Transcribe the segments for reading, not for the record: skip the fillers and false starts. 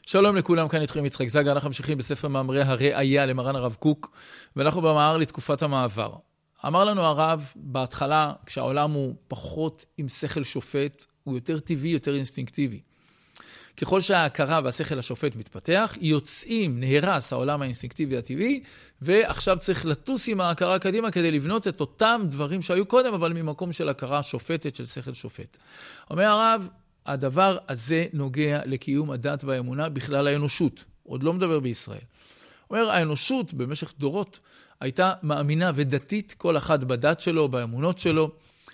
שלום לכולם, כאן איתכם יצחק זגה, אנחנו ממשיכים בספר מאמרי הראייה למרן הרב קוק, ואנחנו במאמר לתקופת המעבר. אמר לנו הרב בהתחלה, כשהעולם הוא פחות עם שכל שופט, הוא יותר טבעי, יותר אינסטינקטיבי. ככל שההכרה והשכל השופט מתפתח, יוצאים, נהרס העולם האינסטינקטיבי הטבעי, ועכשיו צריך לטוס עם ההכרה קדימה כדי לבנות את אותם דברים שהיו קודם, אבל ממקום של הכרה שופטת, של שכל שופט. אומר הרב, הדבר הזה נוגע לקיום הדת והאמונה בכלל האנושות. עוד לא מדבר בישראל. אומר, האנושות במשך דורות הייתה מאמינה ודתית, כל אחד בדת שלו, באמונות שלו,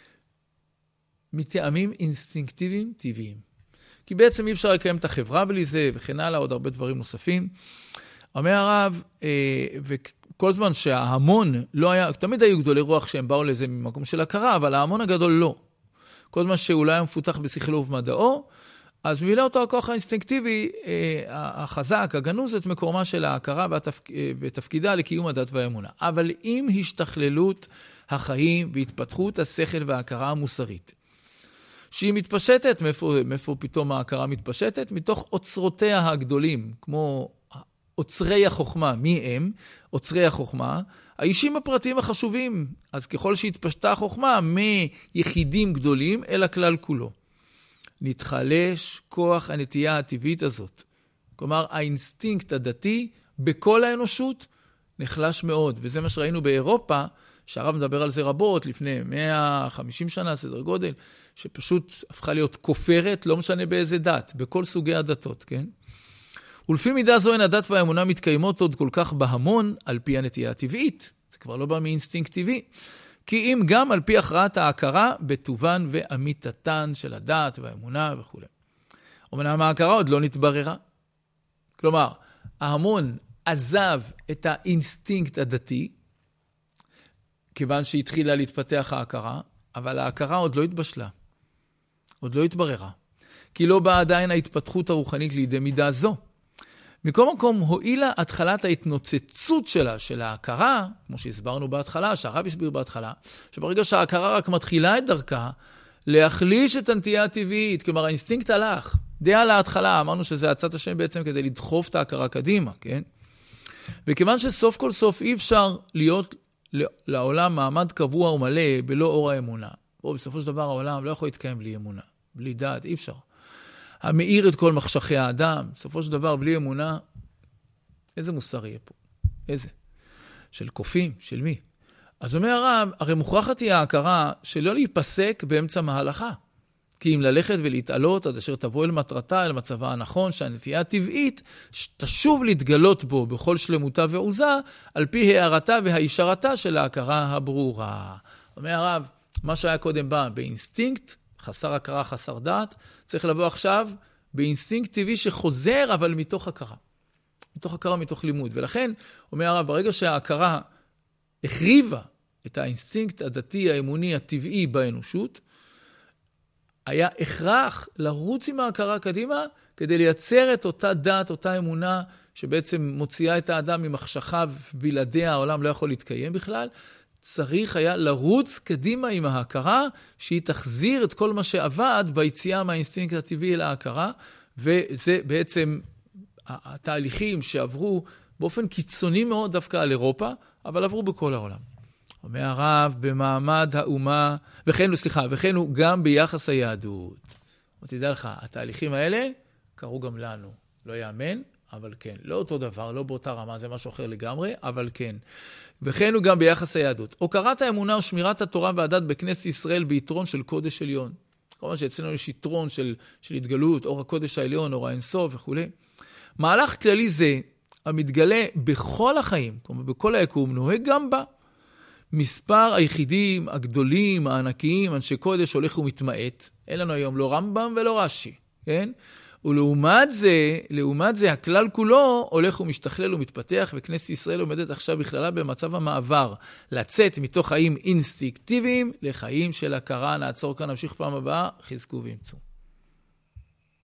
מטעמים אינסטינקטיביים טבעיים. כי בעצם אי אפשר לקיים את החברה בלי זה, וכן הלאה, עוד הרבה דברים נוספים. אומר הרב, וכל זמן שההמון לא היה, תמיד היו גדולי רוח שהם באו לזה ממקום של הכרה, אבל ההמון הגדול לא. כל זמן שאולי היה מפותח בשכלו ובמדעו, אז מילא אותו הכוח האינסטינקטיבי, החזק, הגנוז, את מקורמה של ההכרה ותפקידה לקיום הדת והאמונה. אבל עם השתכללות החיים והתפתחות השכל וההכרה המוסרית, שהיא מתפשטת, מאיפה פתאום ההכרה מתפשטת? מתוך אוצרותיה הגדולים, כמו אוצרי החוכמה. מי הם? אוצרי החוכמה. האישים הפרטיים החשובים. אז ככל שהתפשטה החוכמה, מיחידים גדולים אל הכלל כולו. נתחלש כוח הנטייה הטבעית הזאת. כלומר, האינסטינקט הדתי בכל האנושות נחלש מאוד. וזה מה שראינו באירופה, שהרב מדבר על זה רבות, לפני 150 שנה, סדר גודל, שפשוט הפכה להיות כופרת, לא משנה באיזה דת, בכל סוגי הדתות, כן? ולפי מידה זו, אין הדת והאמונה מתקיימות עוד כל כך בהמון, על פי הנטייה הטבעית. זה כבר לא בא מאינסטינקט טבעי. כי אם גם על פי הכרעת ההכרה, בטובן ואמיתתן של הדת והאמונה וכו'. אמנם ההכרה עוד לא נתבררה. כלומר, ההמון עזב את האינסטינקט הדתי, כיוון שהתחילה להתפתח ההכרה, אבל ההכרה עוד לא התבשלה. עוד לא התבררה. כי לא באה עדיין ההתפתחות הרוחנית לידי מידה זו. מכל מקום, הועילה התחלת ההתנוצצות שלה, של ההכרה, כמו שהסברנו בהתחלה, שהרב הסביר בהתחלה, שברגע שההכרה רק מתחילה את דרכה, להחליש את הנטייה הטבעית, כלומר האינסטינקט הלך. די על ההתחלה, אמרנו שזה עצת השם בעצם כדי לדחוף את ההכרה קדימה, כן? וכיוון שסוף כל סוף אי אפשר להיות לעולם מעמד קבוע ומלא בלא אור האמונה. בסופו של דבר העולם לא יכול להתקיים בלי אמונה, בלי דעת, אי אפשר. המאיר את כל מחשכי האדם, בסופו של דבר בלי אמונה, איזה מוסר יהיה פה? איזה? של קופים, של מי? אז אומר הרב, הרי מוכרחת היא ההכרה שלא להיפסק באמצע מהלכה. כי אם ללכת ולהתעלות עד אשר תבוא אל מטרתה, אל מצבה הנכון, שהנטייה הטבעית תשוב להתגלות בו בכל שלמותה ועוזה, על פי הערתה והישרתה של ההכרה הברורה. אומר הרב, מה שהיה קודם בא באינסטינקט, חסר הכרה, חסר דעת, צריך לבוא עכשיו באינסטינקט טבעי שחוזר, אבל מתוך הכרה. מתוך הכרה, מתוך לימוד. ולכן, אומר הרב, ברגע שההכרה החריבה את האינסטינקט הדתי, האמוני, הטבעי באנושות, היה הכרח לרוץ עם ההכרה קדימה, כדי לייצר את אותה דת, אותה אמונה, שבעצם מוציאה את האדם ממחשכה, ובלעדיה העולם לא יכול להתקיים בכלל. צריך היה לרוץ קדימה עם ההכרה, שהיא תחזיר את כל מה שעבד ביציאה מהאינסטינקט הטבעי אל ההכרה, וזה בעצם התהליכים שעברו באופן קיצוני מאוד דווקא על אירופה, אבל עברו בכל העולם. אומר הרב, במעמד האומה, וכן הוא גם ביחס היהדות. תדע לך, התהליכים האלה קרו גם לנו. לא יאמן, אבל כן. לא אותו דבר, לא באותה רמה, זה משהו אחר לגמרי, אבל כן. וכן הוא גם ביחס היהדות. הוקרת האמונה ושמירת התורה והדת בכנסת ישראל ביתרון של קודש עליון. כלומר שאצלנו יש יתרון של התגלות, אור הקודש העליון, אור האינסוף וכו'. מהלך כללי זה, המתגלה בכל החיים, כלומר בכל היקום, נוהג גם בה. מספר היחידים, הגדולים, הענקיים, אנשי קודש הולך ומתמעט. אין לנו היום לא רמב"ם ולא רש"י, כן? ולעומת זה, הכלל כולו הולך ומשתכלל ומתפתח, וכנסת ישראל עומדת עכשיו בכללה במצב המעבר, לצאת מתוך חיים אינסטינקטיביים לחיים של הכרה. נעצור כאן, נמשיך פעם הבאה, חזקו ואמצו.